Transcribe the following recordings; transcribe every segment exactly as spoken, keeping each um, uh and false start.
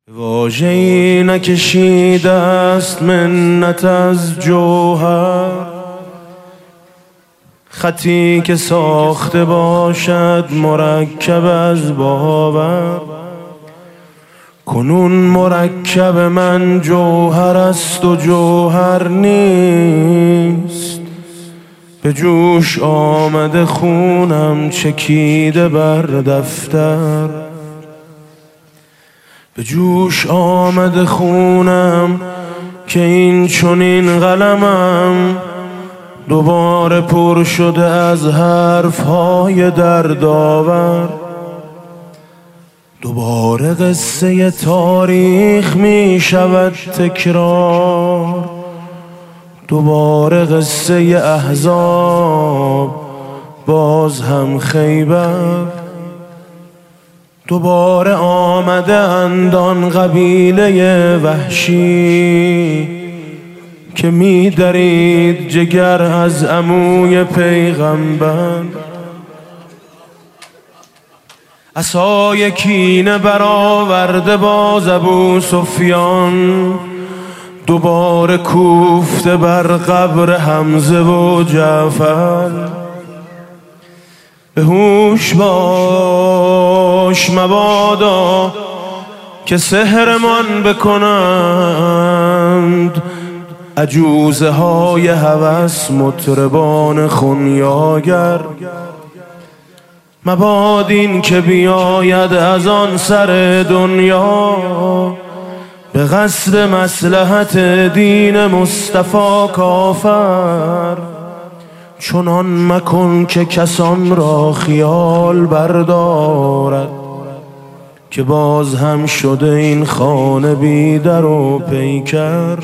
واژه‌ای نکشیده است منت از جوهر، خطی که ساخته باشد مرکب از باور. کنون مرکب من جوهر است و جوهر نیست، به جوش آمده خونم چکیده بر دفتر. به جوش آمده خونم که این چنین قلمم دوباره پر شده از حرفهای دردآور. دوباره قصه تاریخ می شود تکرار، دوباره قصه احزاب باز هم خیبر. دوباره آمده اند آن قبیله وحشی که می درید جگر از عموی پیغمبر. عصای کینه برآورده باز ابو سفیان، دوباره کوفته بر قبر حمزه و جعفر. به هوش باش مبادا که سحرمان بکنند عجوزه های هوس مطربان خونیاگر. مباد این که بیاید از آن سر دنیا به قصد مصلحت دین مصطفی کافر. چنان مکن که کسان را خیال بردارد که باز هم شده این خانه بی در و پیکر.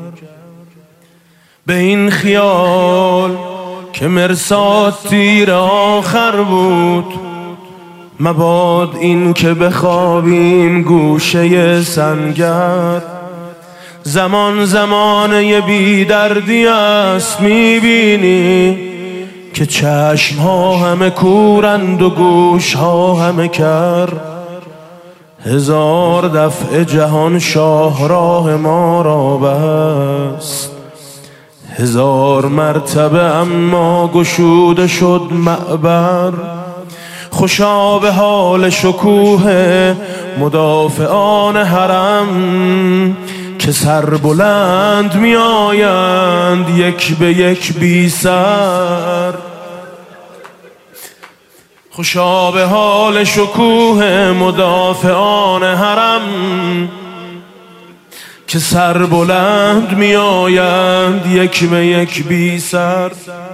به این خیال که مرصاد تیر آخر بود، مباد این که بخوابیم گوشه سنگر. زمان زمانه بی دردی است میبینی که چشم ها همه کورند و گوش ها همه کر. هزار دفعه جهان شاهراه ما را بست، هزار مرتبه اما گشوده شد معبر. خوشا به حال شکوه مدافعان حرم که سر بلند می آیند یک به یک بی سر. خوشا به حال شکوه مدافعان حرم که سر بلند می آیند یک به یک بی سر.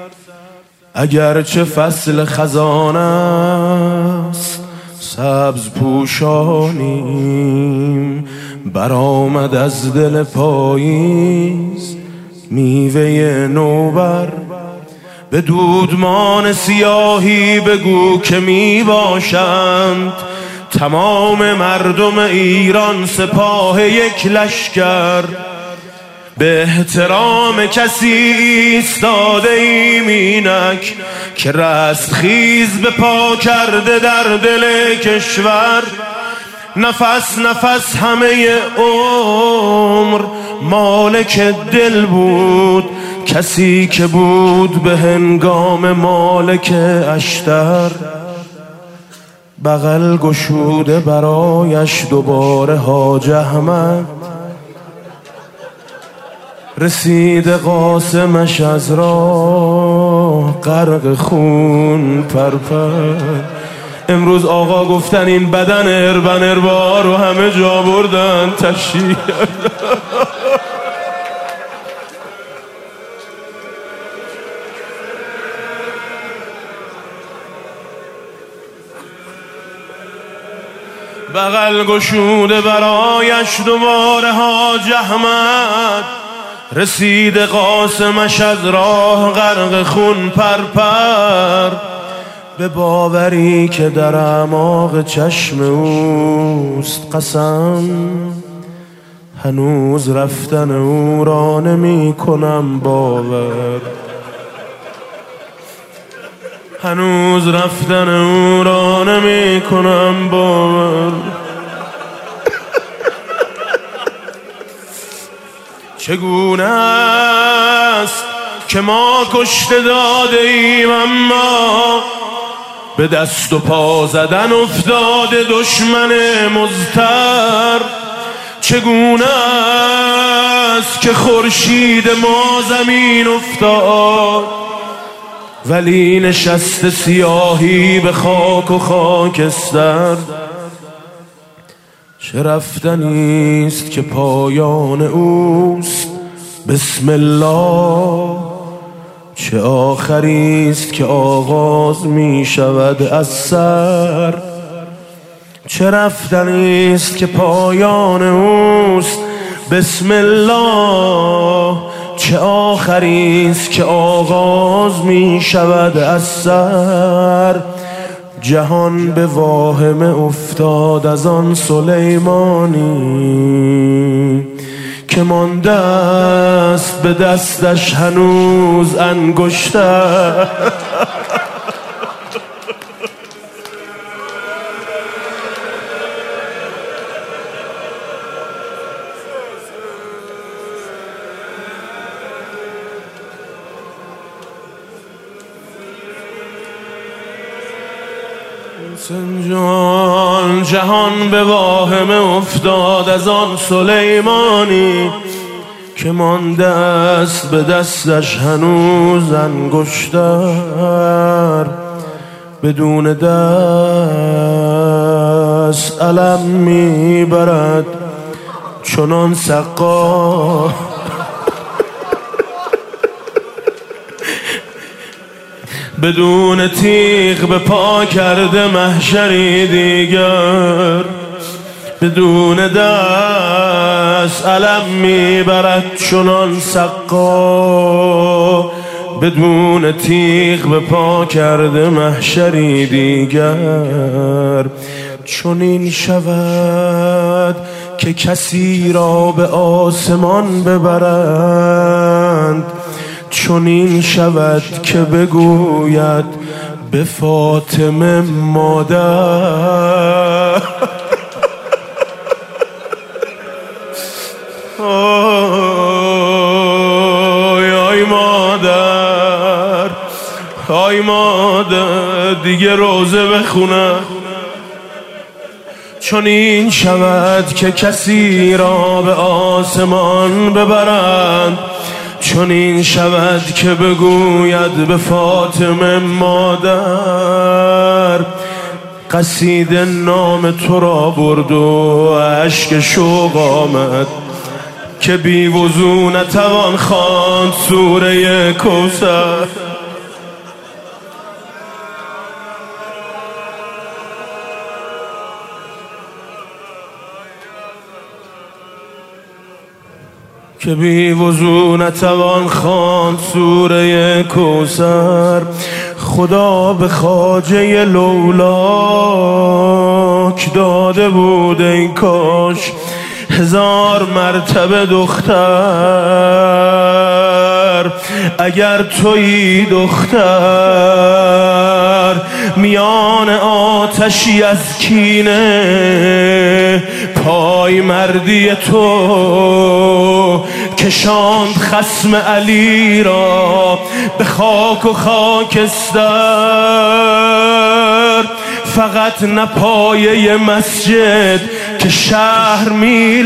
اگرچه فصل خزان است سبز پوشانیم، برآمد از دل پاییز میوه نوبر. به دودمان سیاهی بگو که می باشند تمام مردم ایران سپاه یک لشکر. به احترام کسی ایستاده ایم اینک که رستخیز به پا کرده در دل کشور. نفس نفس همه عمر مالک دل بود کسی که بود به هنگام مالک اشتر. بغل گشوده برایش دوباره حاج احمد، رسید قاسمش از راه غرق خون پرپر. امروز آقا گفتن این بدن اربن اربا رو همه جا بردن تشییع. بغل گشوده برایش دوباره حاج احمد، رسید قاسمش از راه غرق خون پرپر. به باوری که در اعماق چشم اوست قسم، هنوز رفتن او را نمی کنم باور. هنوز رفتن او را نمی کنم باور. چگونه است که ما کشته داده ایم اما به دست و پا زدن افتاده دشمن مضطر. چگونه است که خورشید ما زمین افتاد ولی نشست سیاهی به خاک و خاکستر. چه رفتنیست که پایان اوست بسم الله، چه آخریست که آغاز می شود از سر. چه رفتنیست که پایان اوست بسم الله، چه آخریست که آغاز می شود از سر. جهان به واهمه افتاد از آن سلیمانی که مانده است به دستش هنوز انگشتر. جان جهان به واهمه افتاد از آن سلیمانی که مانده است به دستش هنوز انگشتر. بدون دست علم میبرد چنان سقا، بدون تیغ به پا کرده محشری دیگر. بدون دست علم میبرد چنان سقا، بدون تیغ به پا کرده محشری دیگر. چنین شود که کسی را به آسمان ببرند، چنین شود که بگوید به فاطمه مادر. آی آی مادر، آی مادر دیگه روزه بخونه. چنین شود که کسی را به آسمان ببرند، چنین شود که بگوید به فاطمه مادر. قصیده نام تو را برد و اشک شوق آمد که بی وضو نتوان خواند سوره کوثر. که بی وضو نتوان خواند سوره کوثر. خدا به خواجه لولاک داده بود ای کاش هزار مرتبه دختر. اگر تویی دختر میان آتشی از کینه، پای مردی تو کشاند خصم علی را به خاک و خاکستر. فقط نه پایه مسجد که شهر می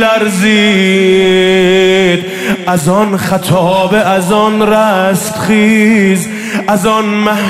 لرزید از آن خطاب، از آن رستخیز، از آن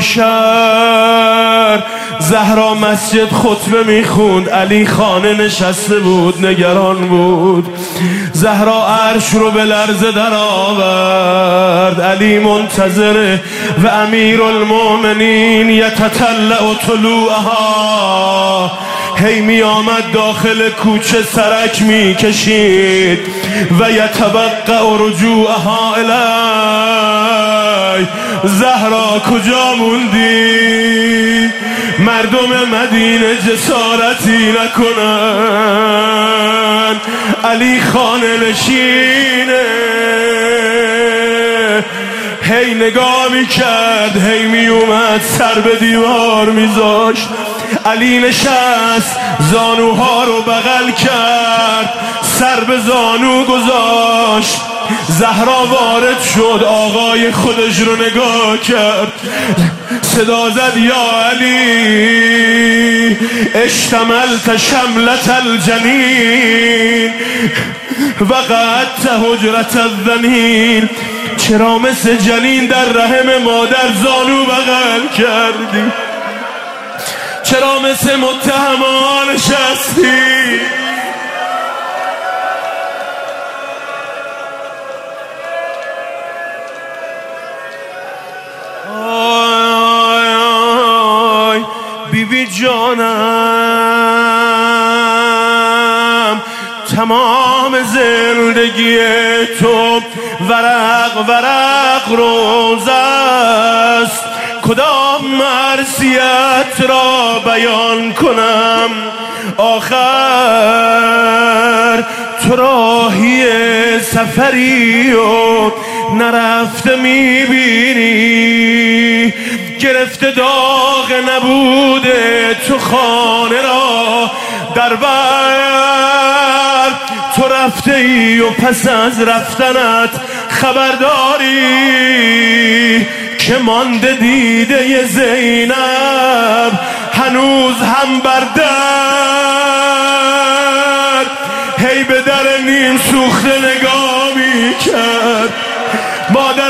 محشر. زهرا مسجد خطبه میخوند، علی خانه نشسته بود نگران بود. زهرا عرش رو به لرزه در آورد، علی منتظره و امیر المؤمنین یتطلع طلوعها. هی می آمد داخل کوچه سرک می کشید و یتبقع رجوعها الی. زهرا کجا موندی؟ مردم مدینه جسارتی نکنن، علی خانه نشینه. هی نگاه می کرد، هی می اومد سر به دیوار می زاشت. علی نشست، زانوها رو بغل کرد، سر به زانو گذاشت. زهرا وارد شد، آقای خودش رو نگاه کرد، صدا زد یا علی اشتملت شملت الجنین وقعدت حجرت الذنین. چرا مثل جنین در رحم مادر زانو بغل کردی؟ چرا مثل متهمان نشستی؟ بی بی جانم، تمام زندگی تو ورق ورق روز است. کدام مرثیت را بیان کنم آخر؟ تو راهی سفری و نرفته میبینی، گرفته داغ نبوده تو خانه را در بر. تو رفته ای و پس از رفتنت خبرداری که مانده دیده زینب هنوز هم بر در. هی به در نیم سوخته نگاه می کرد، مادر